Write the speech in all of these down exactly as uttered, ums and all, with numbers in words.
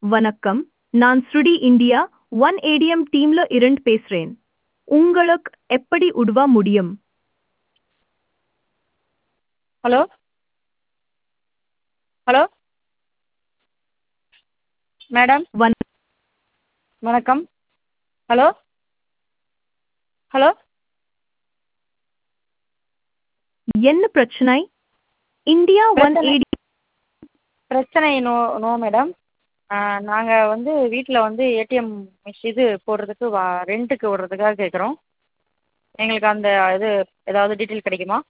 வணக்கம், நான் ஸ்ருடி India one ATM டீம்ல இருந்து பேசுறேன். உங்களுக்கு எப்படி உதவ முடியும்? ஹலோ ஹலோ மேடம் வண வணக்கம். ஹலோ ஹலோ என்ன பிரச்சனை? இந்தியா ஒன் பிரச்சனை ஏடி பிரச்சனை நோ நோ மேடம். நாங்கள் வந்து வீட்டில் வந்து ஏடிஎம் மிஷ் இது போடுறதுக்கு வா ரெண்ட்டுக்கு விடுறதுக்காக கேட்குறோம். எங்களுக்கு அந்த இது ஏதாவது டீட்டெயில் கிடைக்குமா?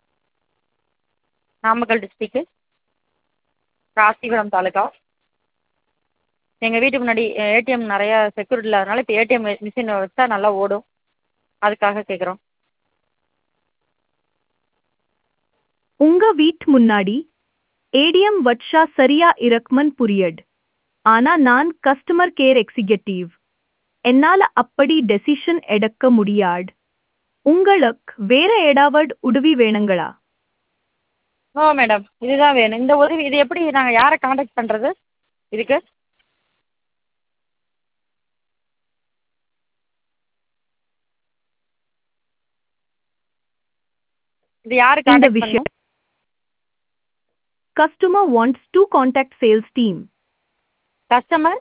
நாமக்கல் டிஸ்ட்ரிக்கு, ராசிபுரம் தாலுக்கா. எங்கள் வீட்டு முன்னாடி ஏடிஎம் நிறையா செக்யூரிட்டி இல்லாதனால இப்போ ஏடிஎம் மிஷின் வச்சா நல்லா ஓடும், அதுக்காக கேட்குறோம். உங்க வீட்டு முன்னாடி ஏடிஎம் வச்சா சரியா இருக்குமன் புரியுது. ஆனா நான் கஸ்டமர் கேர் எக்ஸிக்யூட்டிவ். என்னால அப்படி டெசிஷன் எடுக்க முடியாது. உங்களுக்கு வேற ஏதாவது உதவி வேணுங்களா? நோ மேடம், இதுதான் வேணும். இந்த உதவி இது எப்படி நாங்கள் யாரை காண்டாக்ட் பண்ணுறது இதுக்கு? இது யார் இந்த காண்டாக்ட் விஷயம் பண்ணணும்? customer wants to contact sales team. Customer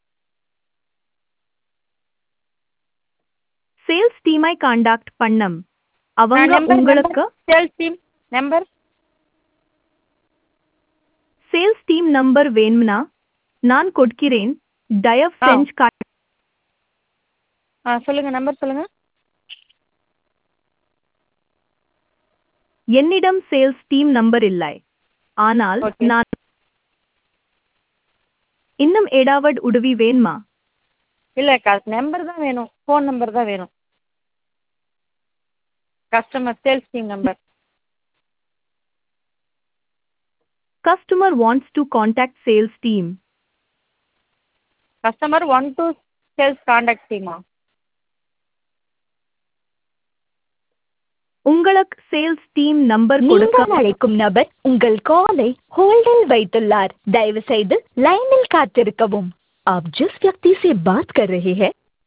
sales டீமை காண்டாக்ட் பண்ணம். அவங்க நம்பர் உங்களுக்கு number sales team number sales team number வேணும்னா நான் கொடுக்கிறேன். தயவு ஆ செஞ்சு கா- ஆ சொல்லுங்கள், நம்பர் சொல்லுங்கள். என்னிடம் சேல்ஸ் டீம் நம்பர் இல்லை. ஆனால் ஓகே. நான் இன்னும் ஏதாவது உதவி வேணுமா? இல்லை க நம்பர் தான் வேணும், ஃபோன் நம்பர் தான் வேணும். Customer sales team number. Customer wants to contact sales team. Customer one two sales contact டீமா? உங்களுக்கு சேல்ஸ் டீம் நம்பர் கொடுக்க நீங்கள் அழைக்கும் நபர் உங்கள் காலை होल्डिल வைத்துள்ளார். தயவு செய்து லைனில் காத்திருக்கவும். आप जिस व्यक्ति से बात कर रहे हैं